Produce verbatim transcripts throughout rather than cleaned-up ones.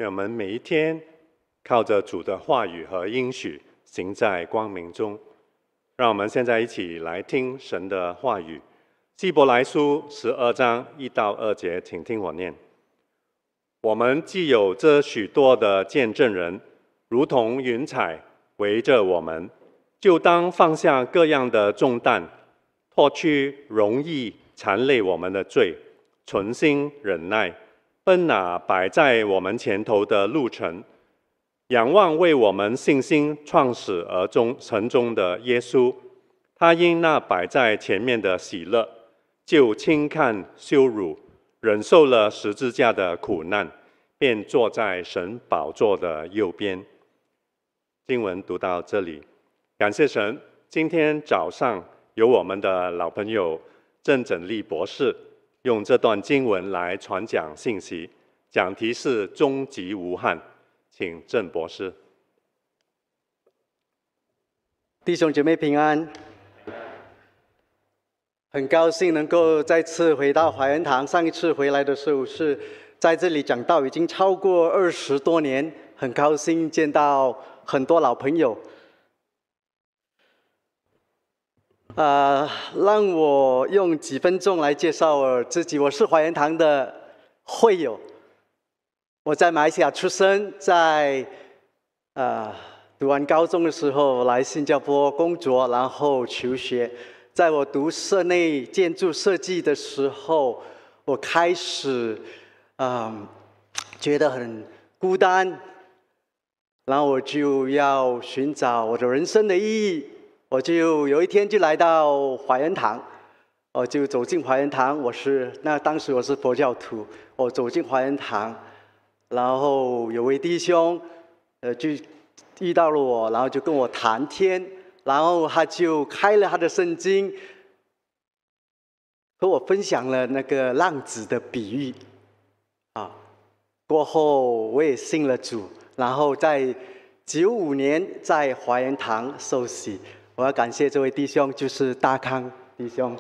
愿我们每一天靠着主的话语和应许，行在光明中。让我们现在一起来听神的话语。希伯来书十二章一到二节，请听我念。我们既有这许多的见证人，如同云彩围着我们，就当放下各样的重担，脱去容易缠累我们的罪，存心忍耐，奔那摆在我们前头的路程，仰望为我们信心创始而终成终的耶稣。他因那摆在前面的喜乐，就轻看羞辱，忍受了十字架的苦难，便坐在神宝座的右边。经文读到这里，感谢神，今天早上有我们的老朋友郑整立博士用这段经文来传讲信息，讲题是终极无憾，请郑博士。 弟兄姐妹平安，很高兴能够再次回到怀恩堂。上一次回来的时候是在这里讲道，已经超过二十多年，很高兴见到很多老朋友。呃，让我用几分钟来介绍我自己。我是怀恩堂的会友，我在马来西亚出生，在呃读完高中的时候来新加坡工作，然后求学。在我读室内建筑设计的时候，我开始嗯觉得很孤单，然后我就要寻找我的人生的意义。我就有一天就来到怀恩堂，我就走进怀恩堂。我是那当时我是佛教徒，我走进怀恩堂，然后有位弟兄，呃，就遇到了我，然后就跟我谈天，然后他就开了他的圣经，和我分享了那个浪子的比喻，啊，过后我也信了主，然后在九五年在怀恩堂受洗。我要感谢这位弟兄，就是大康弟兄。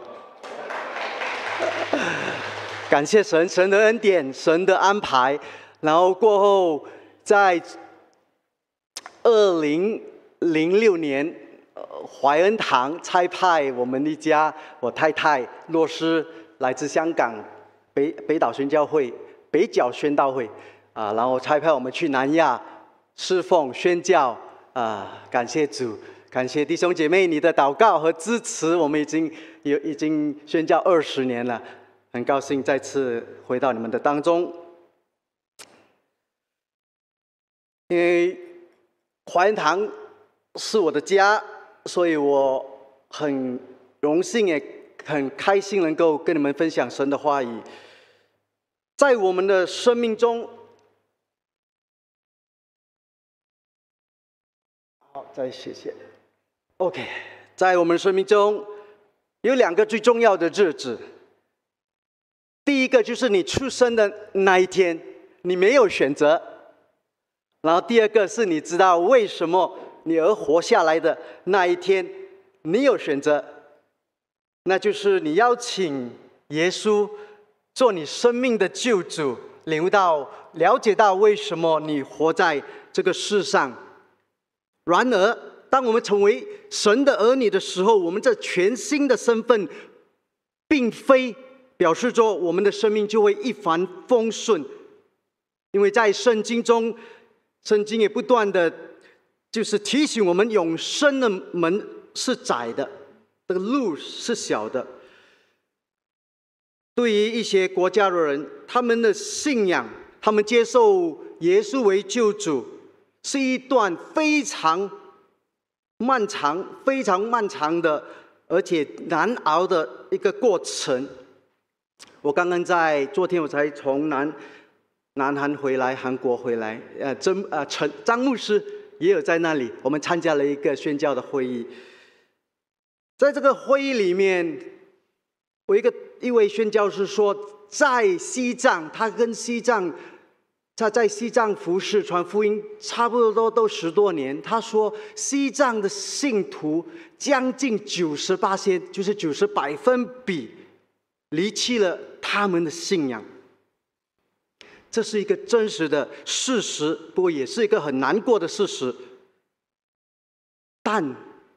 感谢神，神的恩典，神的安排。然后过后，在二零零六年，怀恩堂差派我们一家，我太太洛斯来自香港北北岛宣教会、北角宣道会啊，然后差派我们去南亚侍奉宣教啊，感谢主。感谢弟兄姐妹你的祷告和支持，我们已经有已经宣教二十年了，很高兴再次回到你们的当中。因为怀恩堂是我的家，所以我很荣幸也很开心能够跟你们分享神的话语。在我们的生命中，好，再谢谢。OK， 在我们生命中有两个最重要的日子。第一个就是你出生的那一天，你没有选择；然后第二个是你知道为什么你而活下来的那一天，你有选择。那就是你邀请耶稣做你生命的救主，领悟到、了解到为什么你活在这个世上。然而，当我们成为神的儿女的时候，我们这全新的身份，并非表示着我们的生命就会一帆风顺，因为在圣经中，圣经也不断的就是提醒我们，永生的门是窄的，这个路是小的。对于一些国家的人，他们的信仰，他们接受耶稣为救主，是一段非常漫长、非常漫长的，而且难熬的一个过程。我刚刚在昨天我才从南南韩回来，韩国回来，呃，张呃陈张牧师也有在那里，我们参加了一个宣教的会议。在这个会议里面，有一个一位宣教师说，在西藏，他跟西藏。他在西藏服侍传福音，差不多都十多年。他说，西藏的信徒将近九十八%，就是九十百分比，离弃了他们的信仰。 这是一个真实的事实，不过也是一个很难过的事实。但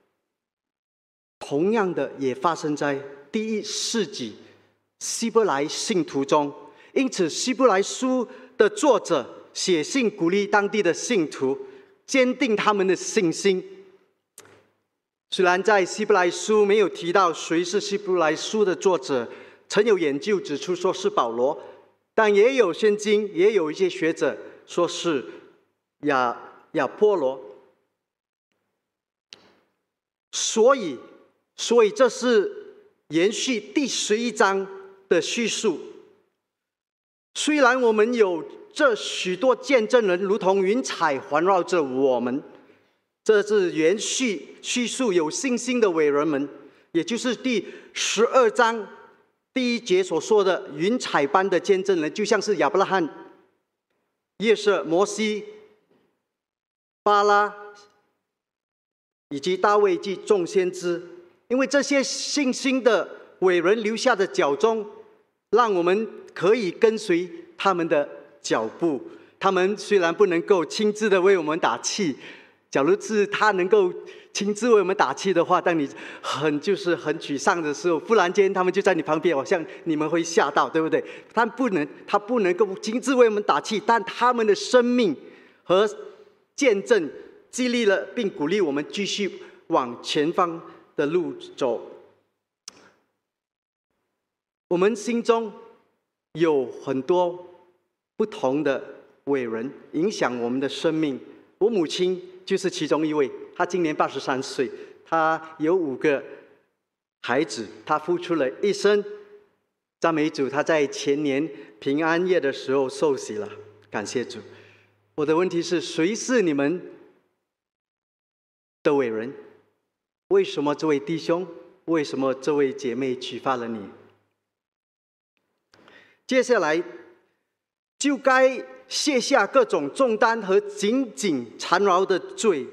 同样的也发生在第一世纪希伯来信徒中，因此希伯来书的作者写信鼓励当地的信徒坚定他们的信心。虽然在希伯来书没有提到谁是希伯来书的作者，曾有研究指出说是保罗，但也有圣经也有一些学者说是亚亚波罗。所以所以这是延续第十一章的叙述。虽然我们有这许多见证人如同云彩环绕着我们，这是延续叙述有信心的伟人们，也就是第十二章第一节所说的云彩般的见证人，就像是亚伯拉罕、耶瑟、摩西、巴拉以及大卫及众先知。因为这些信心的伟人留下的脚踪，让我们可以跟随他们的脚步。他们虽然不能够亲自的为我们打气，假如是他能够亲自为我们打气的话，当你很就是很沮丧的时候，忽然间他们就在你旁边，好像你们会吓到，对不对？他不能，他不能够亲自为我们打气，但他们的生命和见证激励了并鼓励我们继续往前方的路走。我们心中有很多不同的伟人影响我们的生命。我母亲就是其中一位，她今年八十三岁，她有五个孩子，她付出了一生。赞美主，她在前年平安夜的时候受洗了，感谢主。我的问题是，谁是你们的伟人？为什么这位弟兄，为什么这位姐妹启发了你？接下来就该卸下各种重担和紧紧缠绕的罪。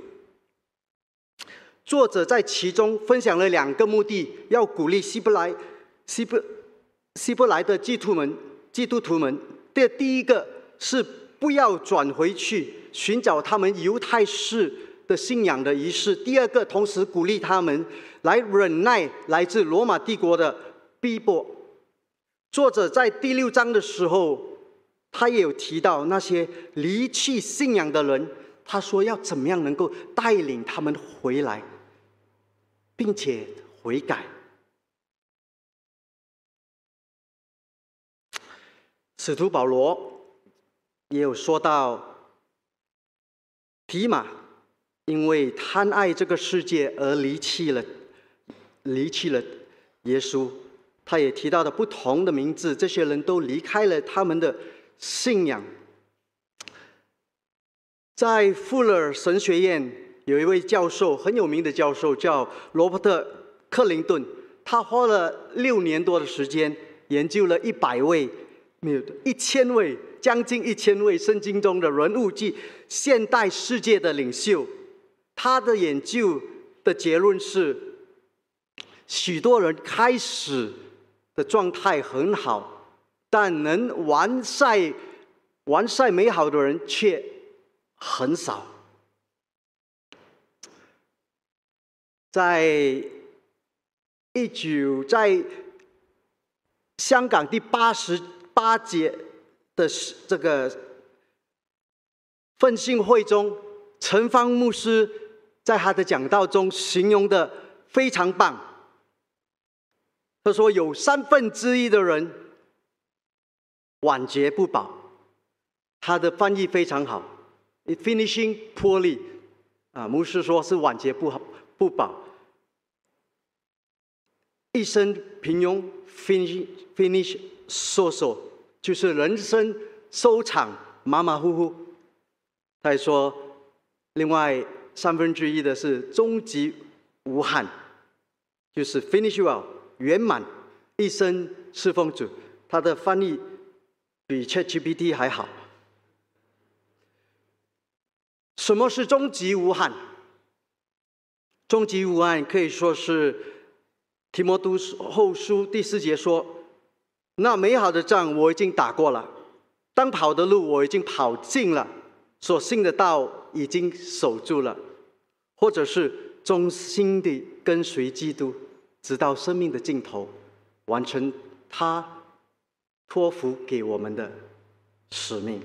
作者在其中分享了两个目的，要鼓励希伯来希伯希伯来的基督徒们基督徒们。这第一个是不要转回去寻找他们犹太式的信仰的仪式；第二个，同时鼓励他们来忍耐来自罗马帝国的逼迫。作者在第六章的时候，他也有提到那些离弃信仰的人，他说要怎么样能够带领他们回来，并且悔改。使徒保罗也有说到，提马因为贪爱这个世界而离弃了离弃了耶稣。他也提到了不同的名字，这些人都离开了他们的信仰。在富勒神学院有一位教授，很有名的教授叫罗伯特·克林顿，他花了六年多的时间研究了一百位没有一千位将近一千位圣经中的人物及现代世界的领袖。他的研究的结论是，许多人开始的状态很好，但能完赛完赛美好的人却很少。在一九在香港第八十八届的这个奋兴会中，陈方牧师在他的讲道中形容的非常棒。他说有三分之一的人晚节不保，他的翻译非常好 ，finishing poorly， 啊，牧师说是晚节不好不保，一生平庸 finish finish so so， 就是人生收场马马虎虎。他还说，另外三分之一的是终极无憾，就是 finish well。圆满一生侍奉主，他的翻译比 ChatGPT 还好。什么是终极无憾？终极无憾可以说是提摩太后书第四节说：“那美好的仗我已经打过了， 当跑的路我已经跑尽了，所信的道已经守住了，或者是忠心地跟随基督，直到生命的尽头，完成他托付给我们的使命。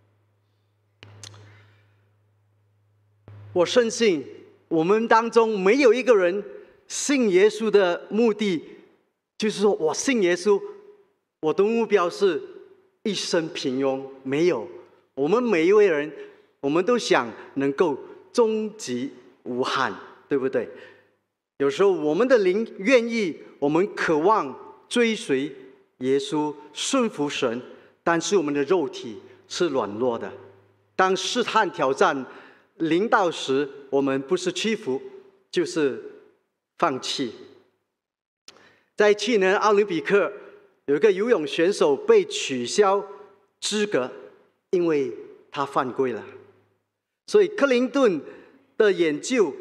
我深信我们当中没有一个人信耶稣的目的就是说我信耶稣，我的目标是一生平庸。没有，我们每一位人，我们都想能够终极无憾，对不对？有时候我们的灵愿意，我们渴望追随耶稣，顺服神，但是我们的肉体是软弱的。当试探挑战临到时，我们不是屈服，就是放弃。在去年奥林匹克，有一个游泳选手被取消资格，因为他犯规了。所以克林顿的研究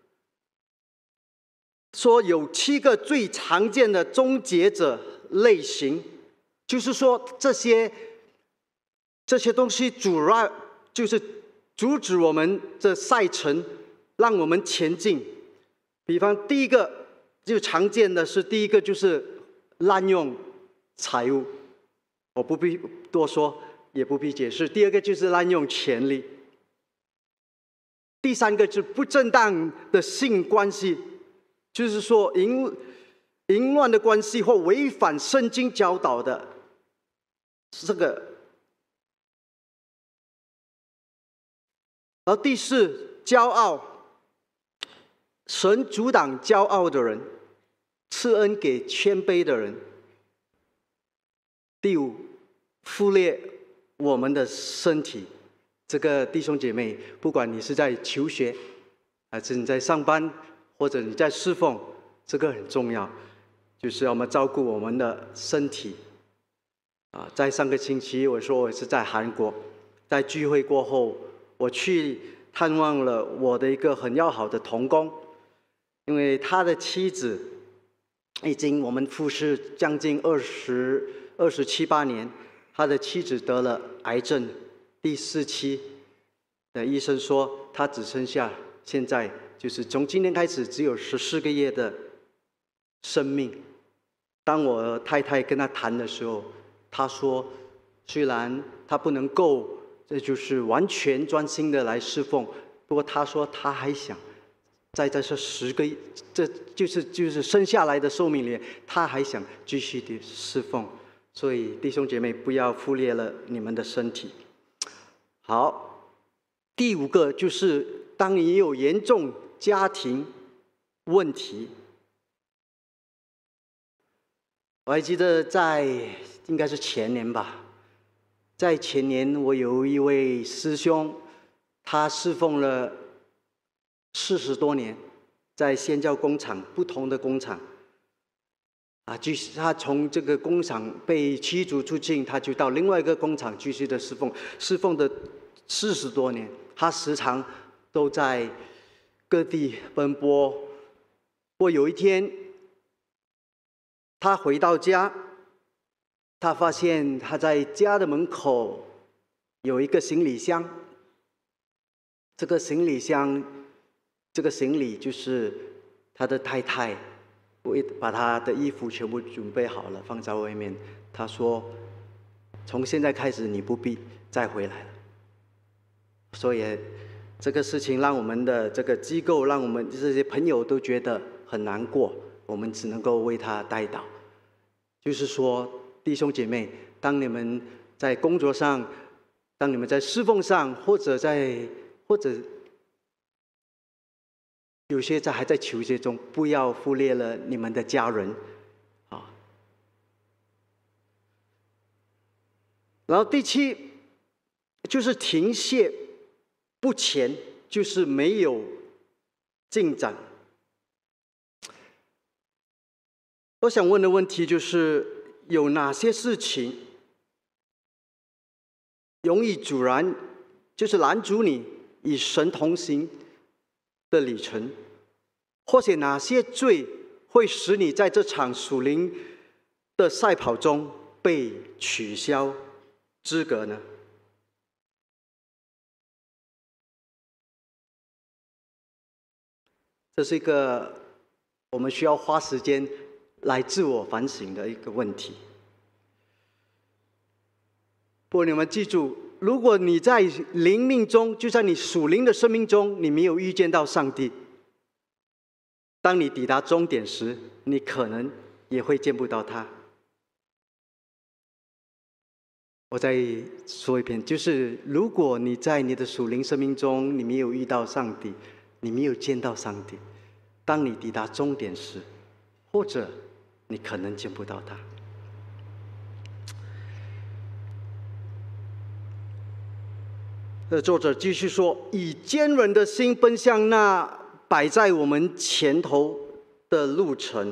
说，有七个最常见的终结者类型，就是说这些这些东西主要就是阻止我们这赛程，让我们前进。比方第一个就常见的是，第一个就是滥用财物，我不必多说，也不必解释。第二个就是滥用权力。第三个是不正当的性关系，就是说淫淫乱的关系或违反圣经教导的这个。而第四，骄傲，神阻挡骄傲的人，赐恩给谦卑的人。第五，忽略我们的身体。这个弟兄姐妹，不管你是在求学，还是你在上班，或者你在侍奉，这个很重要，就是要我们照顾我们的身体。啊，在上个星期我说我是在韩国，在聚会过后，我去探望了我的一个很要好的同工，因为他的妻子已经我们服侍将近二十二十七八年，他的妻子得了癌症第四期的医生说，他只剩下现在就是从今天开始只有十四个月的生命。当我太太跟他谈的时候，他说，虽然他不能够这就是完全专心的来侍奉，不过他说他还想在这十个这就是就是生下来的寿命里，他还想继续的侍奉。所以弟兄姐妹，不要忽略了你们的身体。好，第五个就是当你有严重家庭问题。我还记得在应该是前年吧，在前年我有一位师兄，他侍奉了四十多年，在宣教工厂不同的工厂啊，就是他从这个工厂被驱逐出境，他就到另外一个工厂继续的侍奉，侍奉的四十多年，他时常都在各地奔波。不过有一天，他回到家，他发现他在家的门口有一个行李箱。这个行李箱，这个行李就是他的太太为把他的衣服全部准备好了，放在外面。他说：“从现在开始，你不必再回来了。”所以，这个事情让我们的这个机构，让我们这些朋友都觉得很难过。我们只能够为他代祷。就是说，弟兄姐妹，当你们在工作上，当你们在侍奉上，或者在或者有些在还在求学中，不要忽略了你们的家人啊。然后第七就是停歇不前，就是没有进展。我想问的问题就是，有哪些事情容易阻拦，就是拦阻你与神同行的旅程？或者哪些罪会使你在这场属灵的赛跑中被取消资格呢？这是一个我们需要花时间来自我反省的一个问题。不过你们记住，如果你在灵命中，就在你属灵的生命中，你没有遇见到上帝，当你抵达终点时，你可能也会见不到他。我再说一遍，就是如果你在你的属灵生命中，你没有遇到上帝，你没有见到上帝，当你抵达终点时，或者你可能见不到他。呃，作者继续说，以坚韧的心奔向那摆在我们前头的路程，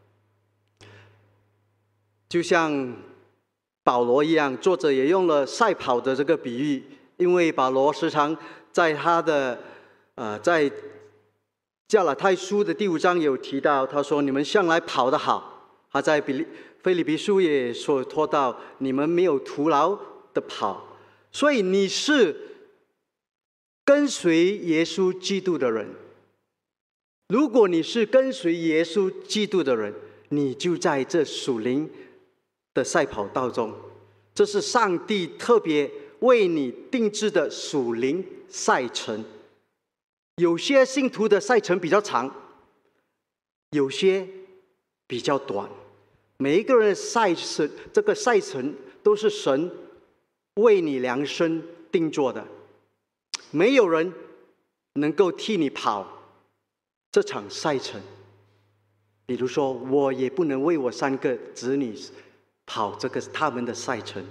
就像保罗一样，作者也用了赛跑的这个比喻，因为保罗时常在他的呃在加拉太书的第五章有提到，他说：“你们向来跑得好。”他在腓利腓立比书也说托到你们没有徒劳的跑，所以你是跟随耶稣基督的人。如果你是跟随耶稣基督的人，你就在这属灵的赛跑道中，这是上帝特别为你定制的属灵赛程。有些信徒的赛程比较长，有些比较短。每一个人的赛程，这个赛程都是神为你量身定做的，没有人能够替你跑这场赛程。比如说，我也不能为我三个子女跑这个他们的赛程，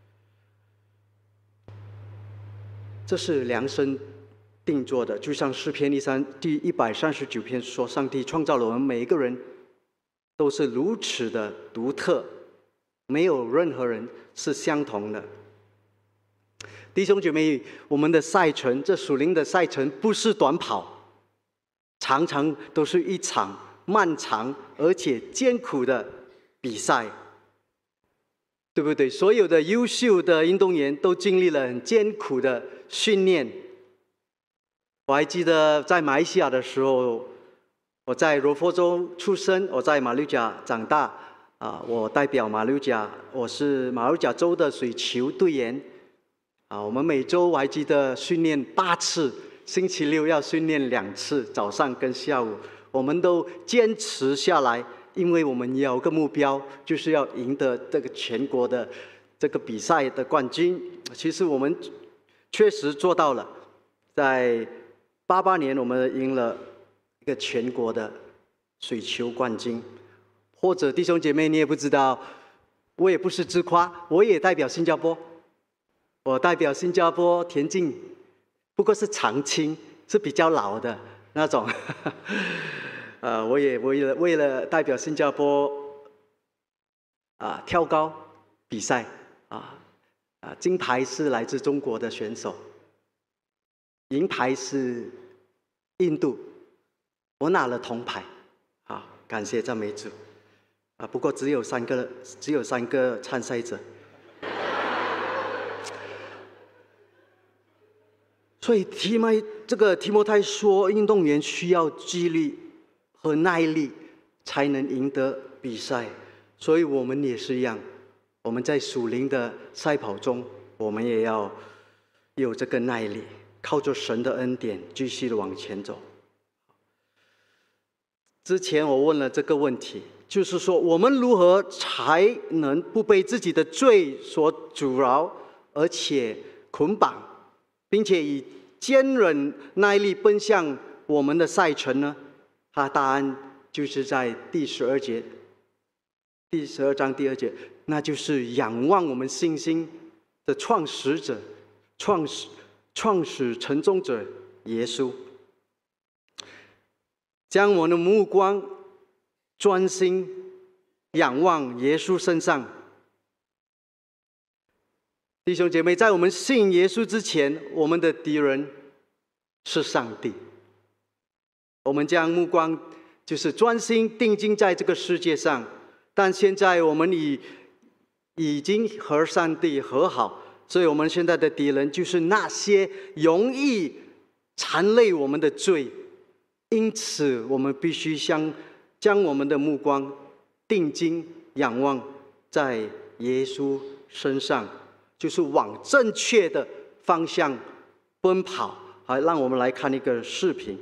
这是量身定做的。就像诗篇第一百三十九篇说，上帝创造了我们每一个人都是如此的独特，没有任何人是相同的。弟兄姐妹，我们的赛程，这属灵的赛程不是短跑，常常都是一场漫长而且艰苦的比赛，对不对？所有的优秀的运动员都经历了很艰苦的训练。我还记得在马来西亚的时候，我在柔佛州出生，我在马六甲长大。啊，我代表马六甲，我是马六甲州的水球队员。啊，我们每周我还记得训练八次，星期六要训练两次，早上跟下午，我们都坚持下来，因为我们有个目标，就是要赢得这个全国的这个比赛的冠军。其实我们确实做到了，在八八年我们赢了一个全国的水球冠军。或者弟兄姐妹，你也不知道，我也不是自夸，我也代表新加坡，我代表新加坡田径，不过是长青，是比较老的那种。呃，我也为了为了代表新加坡啊跳高比赛啊啊，金牌是来自中国的选手，银牌是印度，我拿了铜牌，啊，感谢赞美主。啊，不过只有三个，只有三个参赛者。所以提摩这个提摩太说，运动员需要纪律和耐力才能赢得比赛。所以我们也是一样，我们在属灵的赛跑中，我们也要有这个耐力，靠着神的恩典继续的往前走。之前我问了这个问题，就是说我们如何才能不被自己的罪所阻挠，而且捆绑，并且以坚韧耐力奔向我们的赛程呢？他答案就是在第十二节，第十二章第二节，那就是仰望我们信心的创始者、创始创始成终者耶稣。将我们的目光专心仰望耶稣身上。弟兄姐妹，在我们信耶稣之前，我们的敌人是上帝。我们将目光就是专心定睛在这个世界上，但现在我们已已经和上帝和好， 所以我们现在的敌人就是那些容易缠累我们的罪。因此，我们必须将将我们的目光定睛仰望在耶稣身上，就是往正确的方向奔跑。好，让我们来看一个视频。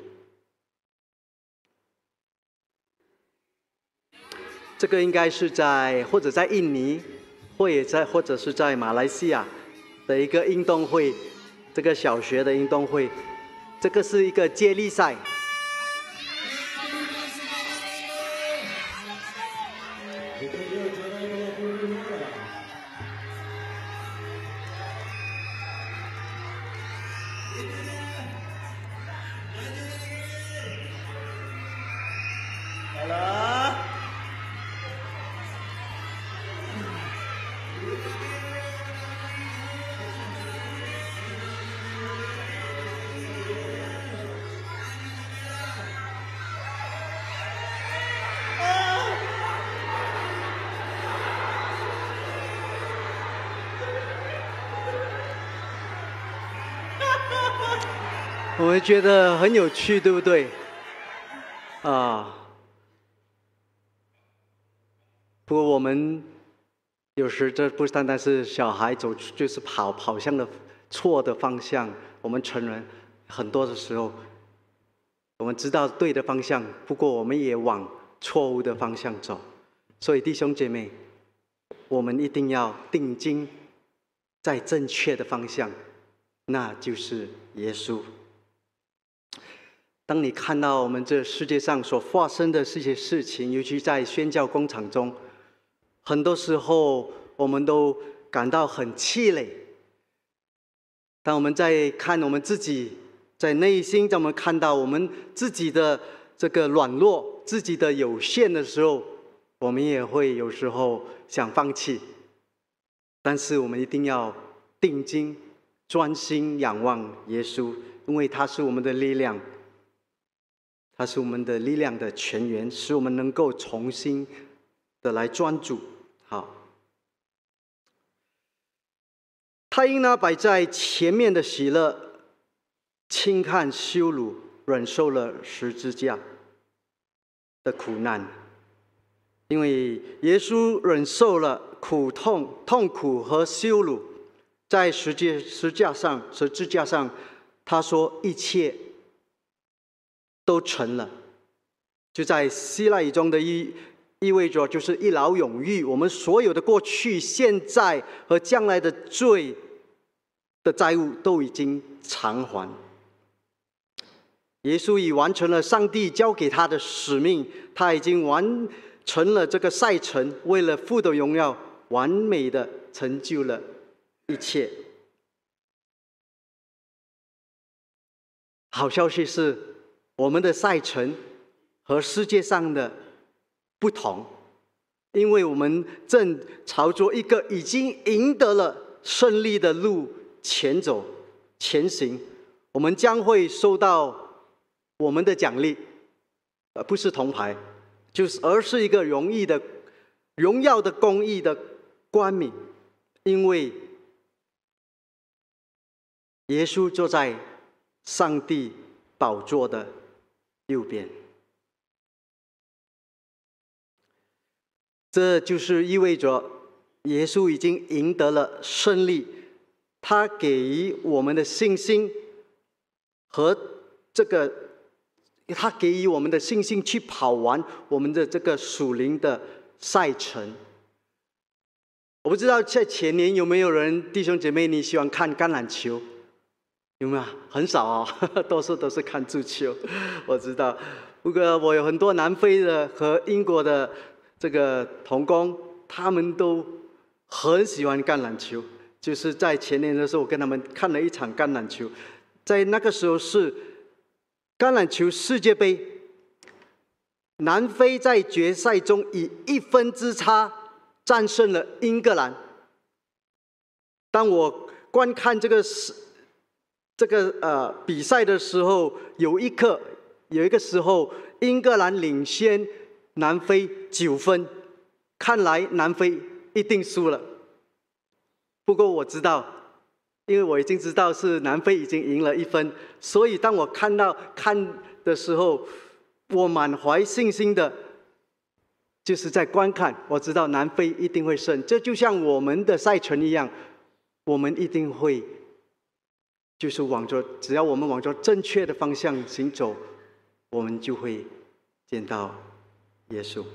这个应该是在或者在印尼，或也在或者是在马来西亚的一个运动会，这个小学的运动会，这个是一个接力赛。好了。我们觉得很有趣，对不对？啊，不过我们有时这不单单是小孩走，就是跑跑向了错的方向。我们成人很多的时候，我们知道对的方向，不过我们也往错误的方向走。所以弟兄姐妹，我们一定要定睛在正确的方向，那就是耶稣。当你看到我们这世界上所发生的这些事情，尤其在宣教工厂中，很多时候我们都感到很气馁。当我们在看我们自己在内心，当我们看到我们自己的这个软弱、自己的有限的时候，我们也会有时候想放弃。但是我们一定要定睛、专心仰望耶稣，因为他是我们的力量。它是我们的力量的泉源，使我们能够重新的来专注。好，他因那摆在前面的喜乐，轻看羞辱，忍受了十字架的苦难。因为耶稣忍受了苦痛、痛苦和羞辱，在十字十字架上，十字架上，他说一切都成了，就在希腊语中的意意味着就是一劳永逸，我们所有的过去、现在和将来的罪的债务都已经偿还。耶稣已完成了上帝交给他的使命，他已经完成了这个赛程，为了父的荣耀，完美的成就了一切。好消息是，我们的赛程和世界上的不同，因为我们正朝着一个已经赢得了胜利的路前走、前行。我们将会收到我们的奖励，而不是铜牌，就是而是一个荣誉的、荣耀的、公义的冠冕，因为耶稣坐在上帝宝座的右边。这就是意味着耶稣已经赢得了胜利，他给予我们的信心和这个，他给予我们的信心去跑完我们的这个属灵的赛程。我不知道在前年有没有人弟兄姐妹你喜欢看橄榄球？有没有？很少哦，多数都是看足球。我知道，不过我有很多南非的和英国的这个同工，他们都很喜欢橄榄球。就是在前年的时候，我跟他们看了一场橄榄球，在那个时候是橄榄球世界杯，南非在决赛中以一分之差战胜了英格兰。当我观看这个这个呃比赛的时候，有一刻有一个时候，英格兰领先南非九分，看来南非一定输了。不过我知道因为我已经知道是南非已经赢了一分，所以当我看到看的时候，我满怀信心的，就是在观看，我知道南非一定会胜。这就像我们的赛程一样，我们一定会，就是往着，只要我们往着正确的方向行走，我们就会见到耶稣。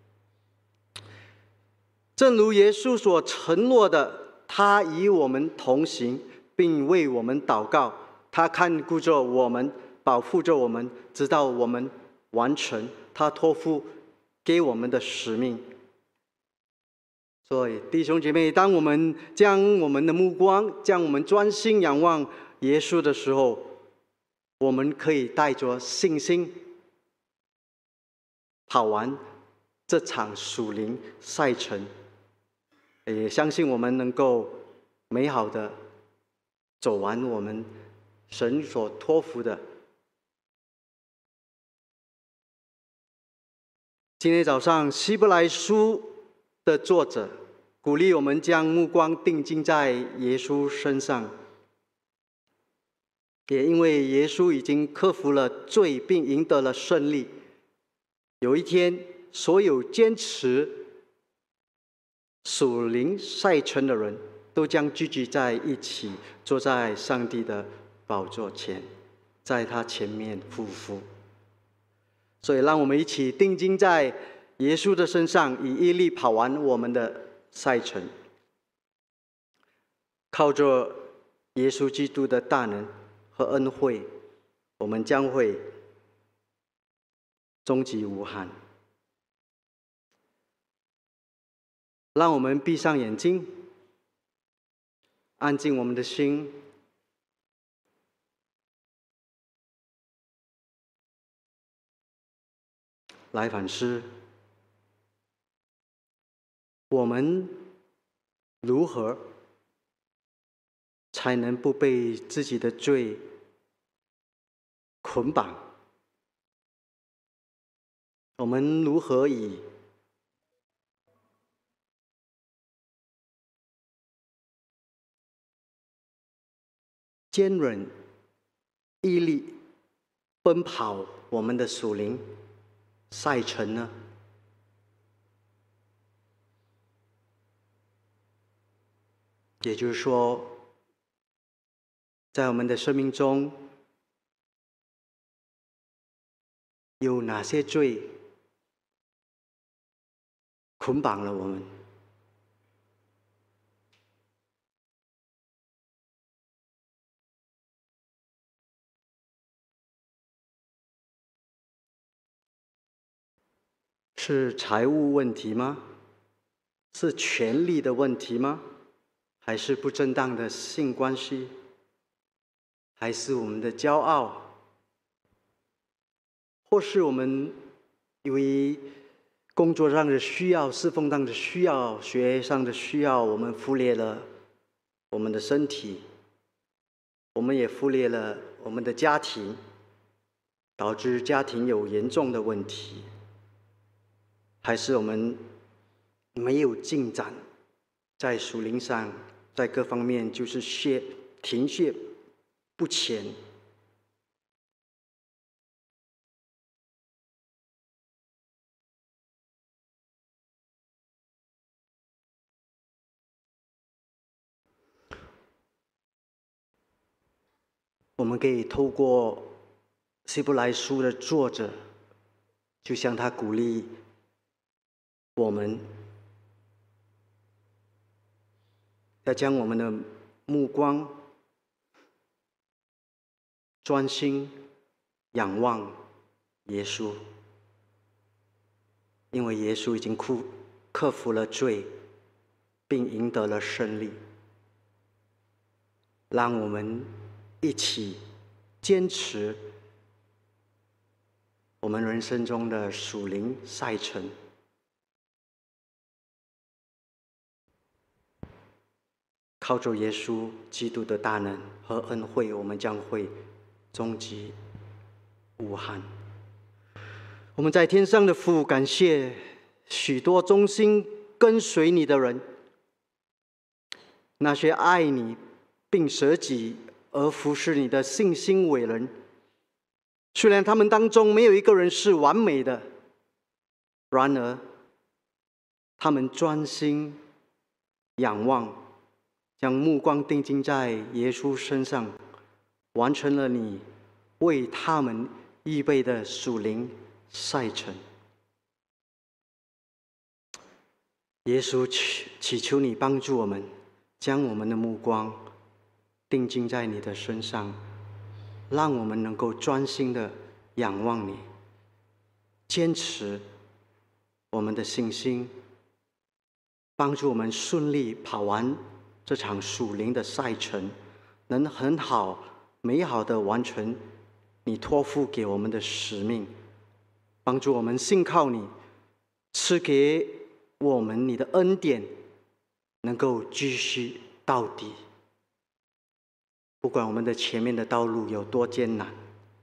正如耶稣所承诺的，他与我们同行，并为我们祷告，他看顾着我们，保护着我们，直到我们完成他托付给我们的使命。所以弟兄姐妹，当我们将我们的目光，将我们专心仰望耶稣的时候，我们可以带着信心跑完这场属灵赛程，也相信我们能够美好的走完我们神所托付的。今天早上希伯来书的作者鼓励我们将目光定睛在耶稣身上，也因为耶稣已经克服了罪并赢得了胜利，有一天所有坚持属灵赛程的人都将聚集在一起，坐在上帝的宝座前，在他前面匍匐。所以让我们一起定睛在耶稣的身上，以毅力跑完我们的赛程。靠着耶稣基督的大能和恩惠，我们将会终极无憾。让我们闭上眼睛，安静我们的心，来反思我们如何才能不被自己的罪捆绑？我们如何以坚韧毅力奔跑我们的属灵赛程呢？也就是说，在我们的生命中，有哪些罪捆绑了我们？是财务问题吗？是权力的问题吗？还是不正当的性关系？还是我们的骄傲？或是我们因为工作上的需要、侍奉上的需要、学业上的需要，我们忽略了我们的身体，我们也忽略了我们的家庭，导致家庭有严重的问题？还是我们没有进展，在属灵上，在各方面就是懈停滞不前？我们可以透过希伯来书的作者，就像他鼓励我们要将我们的目光专心仰望耶稣，因为耶稣已经克服了罪，并赢得了胜利。让我们一起坚持我们人生中的属灵赛程，靠着耶稣基督的大能和恩惠，我们将会终极无憾。我们在天上的父，感谢许多忠心跟随你的人，那些爱你并舍己而服侍你的信心伟人。虽然他们当中没有一个人是完美的，然而他们专心仰望，将目光定睛在耶稣身上，完成了你为他们预备的属灵赛程。耶稣祈求你帮助我们，将我们的目光定睛在你的身上，让我们能够专心的仰望你，坚持我们的信心，帮助我们顺利跑完这场属灵的赛程，能很好美好的完成你托付给我们的使命，帮助我们信靠你，赐给我们你的恩典，能够继续到底。不管我们的前面的道路有多艰难，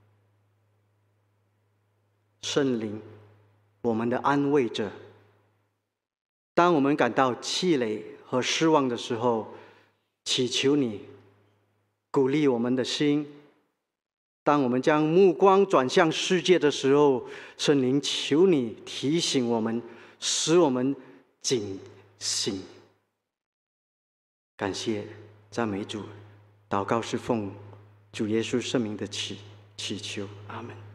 圣灵，我们的安慰者，当我们感到气馁和失望的时候，祈求你鼓励我们的心；当我们将目光转向世界的时候，圣灵，求你提醒我们，使我们警醒。感谢赞美主，祷告是奉主耶稣圣名的祈祈求，阿们。